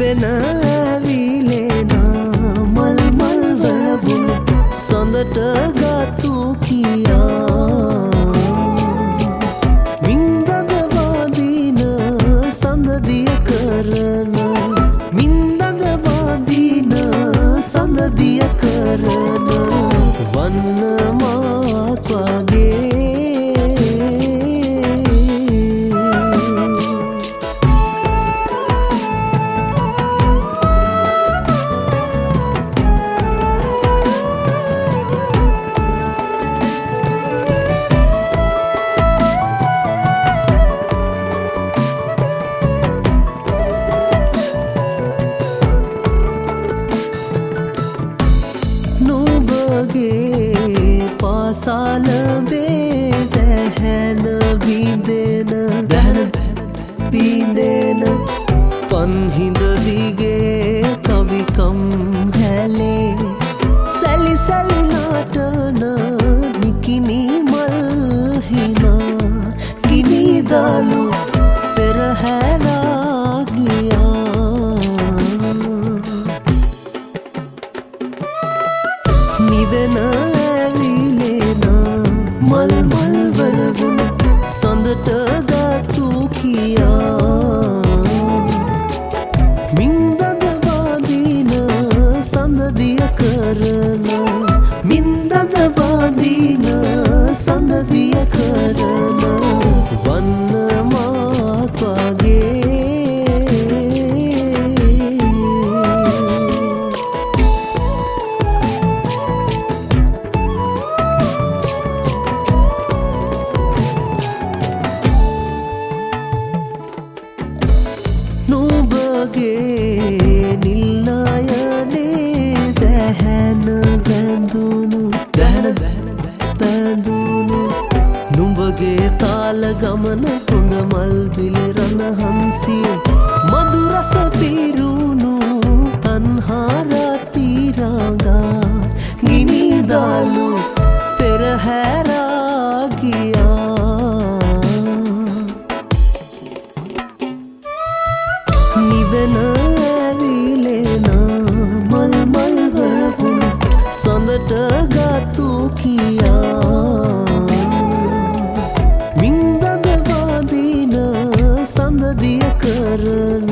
නිවෙන ඇවිලෙන මල් මල් වරබුන සඳට ගතු කියා මින්දද බාදින සඳදිය කරන මින්දද බාදින සඳදිය කරන වන්න මාත් වගේ පාසාල බේදැහැන බිඳෙන දැන බිඳෙන පන්හිඳ දිගේ කවිකම් හැලේ සැලි සැලි නාටන නිකිනි මල් හිනා ගිනිදලු පෙරහැරා ගියා නිවෙන මල් මල් වරබුන සඳට ගතු කියා මින්දද බාදින සඳදිය කරන මින්දද බාදින සඳදිය කරන වන්න මාත් වගේ නිල්නයනේ දැහැන බැඳුණු බැඳුණු නුඹගේ තාල ගමන හොඳ මල් පිළිරණ හන්සිය මధుරස පිරුණු තන්හාරති රාගා ගිනිදලු පෙරහැරා ගියා නිවෙන ඇවිලෙන මල් මල් වරබුන සඳට ගතු කියා මින්දද බාදින සඳදිය කරන